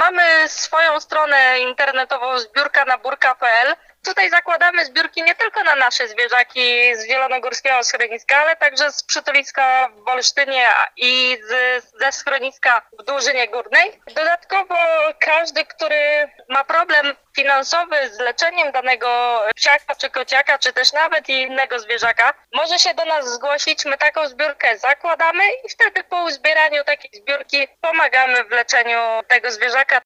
Mamy swoją stronę internetową zbiórkanaburka.pl. Tutaj zakładamy zbiórki nie tylko na nasze zwierzaki z zielonogórskiego schroniska, ale także z przytuliska w Olsztynie i ze schroniska w Dłużynie Górnej. Dodatkowo każdy, który ma problem finansowy z leczeniem danego psiaka czy kociaka, czy też nawet innego zwierzaka, może się do nas zgłosić. My taką zbiórkę zakładamy i wtedy po uzbieraniu takiej zbiórki pomagamy w leczeniu tego zwierzaka.